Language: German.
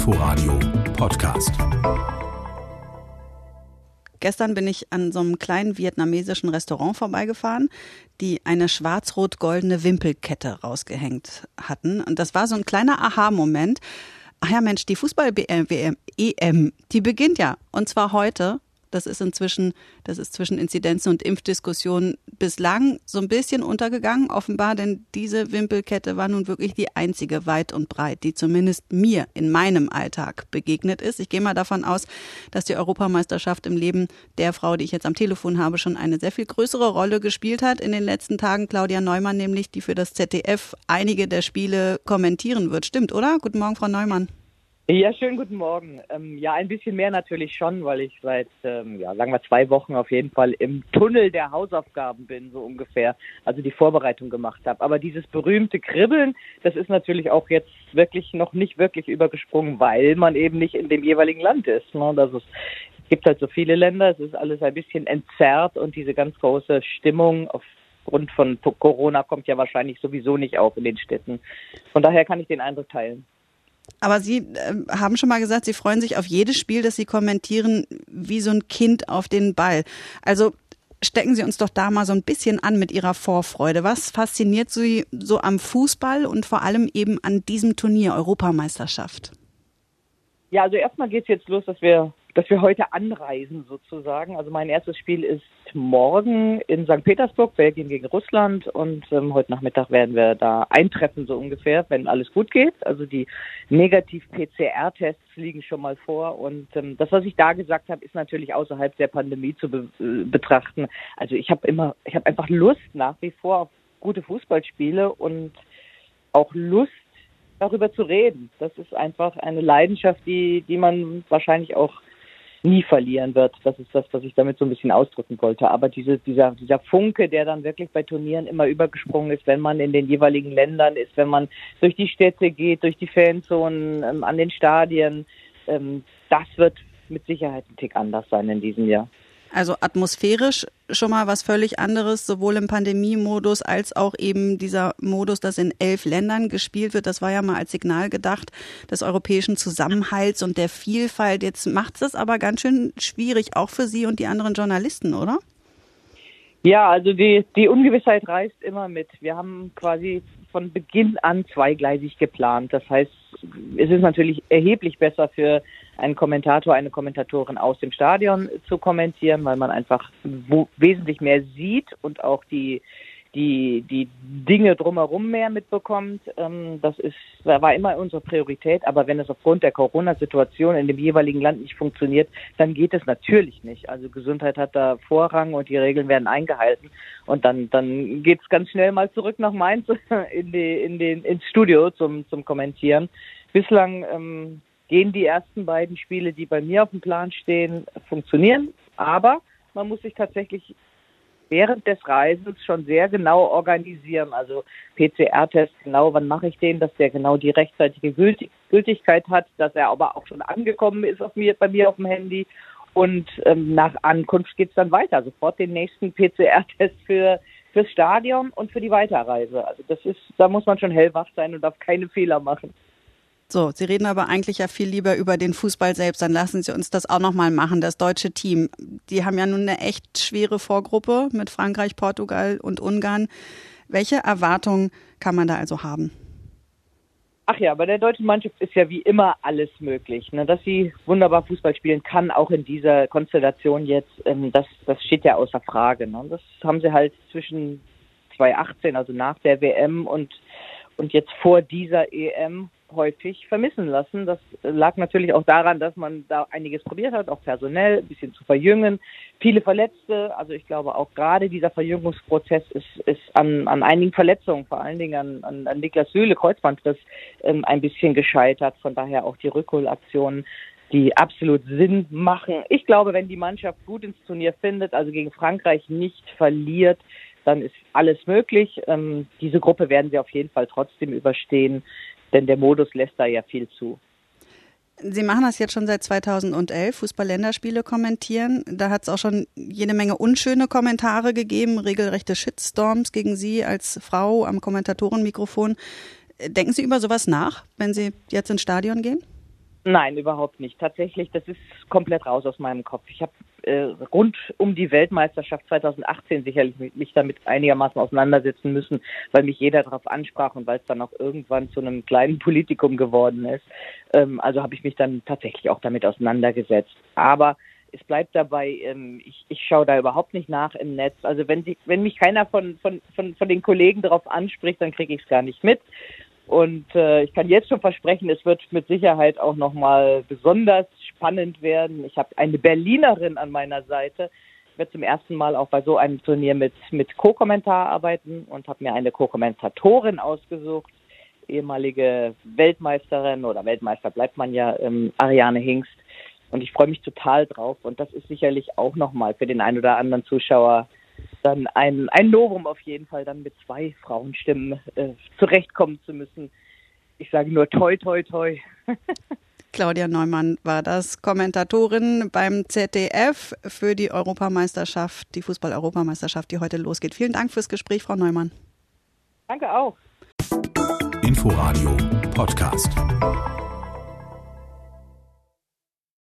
Inforadio Podcast. Gestern bin ich an so einem kleinen vietnamesischen Restaurant vorbeigefahren, die eine schwarz-rot-goldene Wimpelkette rausgehängt hatten. Und das war so ein kleiner Aha-Moment. Ach ja, Mensch, die Fußball-EM, die beginnt ja. Und zwar heute. Das ist zwischen Inzidenzen und Impfdiskussionen bislang so ein bisschen untergegangen, offenbar, denn diese Wimpelkette war nun wirklich die einzige weit und breit, die zumindest mir in meinem Alltag begegnet ist. Ich gehe mal davon aus, dass die Europameisterschaft im Leben der Frau, die ich jetzt am Telefon habe, schon eine sehr viel größere Rolle gespielt hat in den letzten Tagen. Claudia Neumann nämlich, die für das ZDF einige der Spiele kommentieren wird. Stimmt, oder? Guten Morgen, Frau Neumann. Ja, schönen guten Morgen. Ja, ein bisschen mehr natürlich schon, weil ich seit, sagen wir 2 Wochen auf jeden Fall im Tunnel der Hausaufgaben bin, so ungefähr, also die Vorbereitung gemacht habe. Aber dieses berühmte Kribbeln, das ist natürlich auch jetzt wirklich noch nicht wirklich übergesprungen, weil man eben nicht in dem jeweiligen Land ist. Ne? Es gibt halt so viele Länder, es ist alles ein bisschen entzerrt und diese ganz große Stimmung aufgrund von Corona kommt ja wahrscheinlich sowieso nicht auf in den Städten. Von daher kann ich den Eindruck teilen. Aber Sie haben schon mal gesagt, Sie freuen sich auf jedes Spiel, das Sie kommentieren, wie so ein Kind auf den Ball. Also stecken Sie uns doch da mal so ein bisschen an mit Ihrer Vorfreude. Was fasziniert Sie so am Fußball und vor allem eben an diesem Turnier, Europameisterschaft? Ja, also erstmal geht's jetzt los, dass wir heute anreisen sozusagen. Also mein erstes Spiel ist morgen in St. Petersburg, Belgien gegen Russland, und heute Nachmittag werden wir da eintreffen so ungefähr, wenn alles gut geht. Also die Negativ-PCR-Tests liegen schon mal vor und das, was ich da gesagt habe, ist natürlich außerhalb der Pandemie zu betrachten. Also ich habe einfach Lust nach wie vor auf gute Fußballspiele und auch Lust, darüber zu reden. Das ist einfach eine Leidenschaft, die man wahrscheinlich auch nie verlieren wird. Das ist das, was ich damit so ein bisschen ausdrücken wollte. Aber dieser Funke, der dann wirklich bei Turnieren immer übergesprungen ist, wenn man in den jeweiligen Ländern ist, wenn man durch die Städte geht, durch die Fanzonen, an den Stadien, das wird mit Sicherheit ein Tick anders sein in diesem Jahr. Also atmosphärisch schon mal was völlig anderes, sowohl im Pandemiemodus als auch eben dieser Modus, dass in 11 Ländern gespielt wird. Das war ja mal als Signal gedacht des europäischen Zusammenhalts und der Vielfalt. Jetzt macht es das aber ganz schön schwierig, auch für Sie und die anderen Journalisten, oder? Ja, also die Ungewissheit reist immer mit. Wir haben quasi von Beginn an zweigleisig geplant. Das heißt, es ist natürlich erheblich besser für einen Kommentator, eine Kommentatorin aus dem Stadion zu kommentieren, weil man einfach wesentlich mehr sieht und auch die Dinge drumherum mehr mitbekommt. Das war immer unsere Priorität. Aber wenn es aufgrund der Corona-Situation in dem jeweiligen Land nicht funktioniert, dann geht es natürlich nicht. Also Gesundheit hat da Vorrang und die Regeln werden eingehalten. Und dann geht's ganz schnell mal zurück nach Mainz ins Studio zum Kommentieren. Bislang gehen die ersten beiden Spiele, die bei mir auf dem Plan stehen, funktionieren. Aber man muss sich tatsächlich während des Reisens schon sehr genau organisieren. Also PCR-Test, genau, wann mache ich den, dass der genau die rechtzeitige Gültigkeit hat, dass er aber auch schon angekommen ist bei mir auf dem Handy. Und nach Ankunft geht's dann weiter. Sofort den nächsten PCR-Test fürs Stadion und für die Weiterreise. Also da muss man schon hellwach sein und darf keine Fehler machen. So, Sie reden aber eigentlich ja viel lieber über den Fußball selbst. Dann lassen Sie uns das auch nochmal machen. Das deutsche Team, die haben ja nun eine echt schwere Vorgruppe mit Frankreich, Portugal und Ungarn. Welche Erwartungen kann man da also haben? Ach ja, bei der deutschen Mannschaft ist ja wie immer alles möglich. Ne? Dass sie wunderbar Fußball spielen kann, auch in dieser Konstellation jetzt, das steht ja außer Frage. Ne? Das haben sie halt zwischen 2018, also nach der WM und jetzt vor dieser EM häufig vermissen lassen. Das lag natürlich auch daran, dass man da einiges probiert hat, auch personell ein bisschen zu verjüngen. Viele Verletzte, also ich glaube auch gerade dieser Verjüngungsprozess ist an einigen Verletzungen, vor allen Dingen an Niklas Süle, Kreuzbandriss, ein bisschen gescheitert. Von daher auch die Rückholaktionen, die absolut Sinn machen. Ich glaube, wenn die Mannschaft gut ins Turnier findet, also gegen Frankreich nicht verliert, dann ist alles möglich. Diese Gruppe werden sie auf jeden Fall trotzdem überstehen, denn der Modus lässt da ja viel zu. Sie machen das jetzt schon seit 2011, Fußball-Länderspiele kommentieren. Da hat es auch schon jede Menge unschöne Kommentare gegeben, regelrechte Shitstorms gegen Sie als Frau am Kommentatorenmikrofon. Denken Sie über sowas nach, wenn Sie jetzt ins Stadion gehen? Nein, überhaupt nicht. Tatsächlich, das ist komplett raus aus meinem Kopf. Ich habe rund um die Weltmeisterschaft 2018 sicherlich mich damit einigermaßen auseinandersetzen müssen, weil mich jeder darauf ansprach und weil es dann auch irgendwann zu einem kleinen Politikum geworden ist. Also habe ich mich dann tatsächlich auch damit auseinandergesetzt. Aber es bleibt dabei, ich schaue da überhaupt nicht nach im Netz. Also wenn mich keiner von den Kollegen darauf anspricht, dann kriege ich es gar nicht mit. Und ich kann jetzt schon versprechen, es wird mit Sicherheit auch nochmal besonders spannend werden. Ich habe eine Berlinerin an meiner Seite. Ich werde zum ersten Mal auch bei so einem Turnier mit Co-Kommentar arbeiten und habe mir eine Co-Kommentatorin ausgesucht, ehemalige Weltmeisterin oder Weltmeister bleibt man ja, Ariane Hingst. Und ich freue mich total drauf. Und das ist sicherlich auch nochmal für den einen oder anderen Zuschauer dann ein Novum auf jeden Fall, dann mit 2 Frauenstimmen zurechtkommen zu müssen. Ich sage nur toi, toi, toi. Claudia Neumann war das, Kommentatorin beim ZDF für die Europameisterschaft, die Fußball-Europameisterschaft, die heute losgeht. Vielen Dank fürs Gespräch, Frau Neumann. Danke auch. Inforadio Podcast.